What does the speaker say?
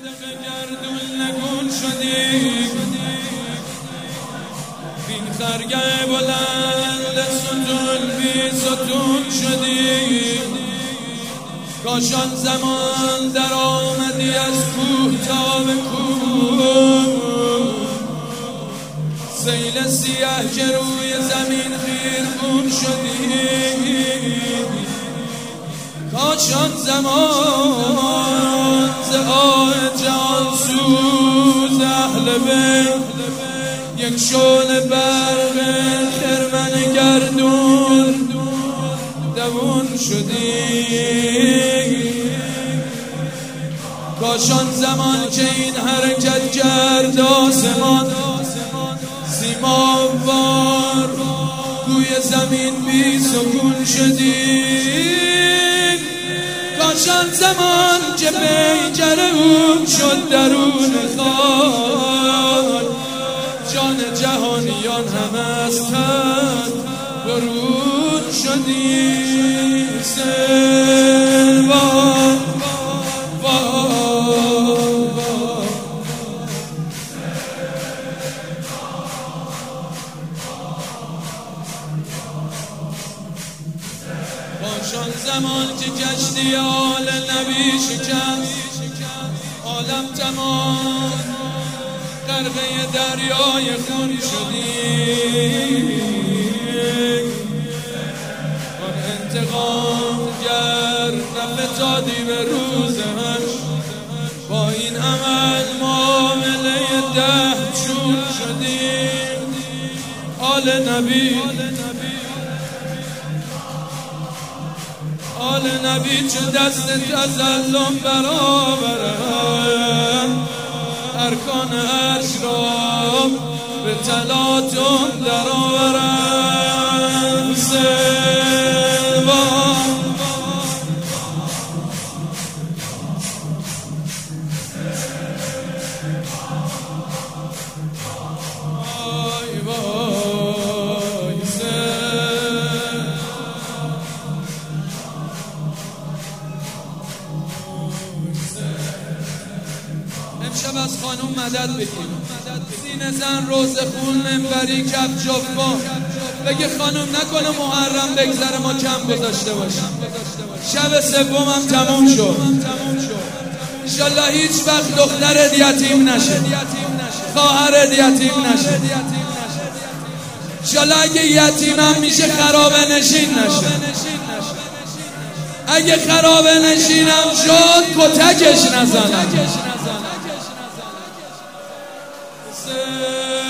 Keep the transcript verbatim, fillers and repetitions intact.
گردون نگون شدی بین خرگه بلند ستون بی ستون شدی کاشان زمان در آمدی از کوه تا به کوه سیل سیاه که روی زمین خیرگون شدی کاشان زمان ز آه جهان سوز اهل بیت یک شعله برق خرمن گردون دوون شدی کاشان زمان که این حرکت کرد آسمان سیمابوار گوی زمین بی سکون شدی کاشان زمان که پیکر اون شد درون خاک جان جهانیان هم از تن برون شدی سلوا کاشان زمان که کشتی آل نبی شکست عالم تمام غرقه دریای خون شدی آن انتقام گر نفتادی به روز هش با این عمل معامله ده چون شدی آل نبی آل نبی چه دست تظلم برآورند ارکان عرش را به تلاطم در آورند سلوا وای وای امشب از خانوم مدد بگیم سینه زن روز خون منبری کف جفا بگه خانوم نکنه محرم بگذره ما کم گذاشته باشیم شب سومم تموم شد انشالله هیچ وقت دخترت یتیم نشه خواهرت یتیم نشه انشالله اگه یتیمم میشه خرابه نشین نشه اگه خرابه نشینم شد کتکش نزنم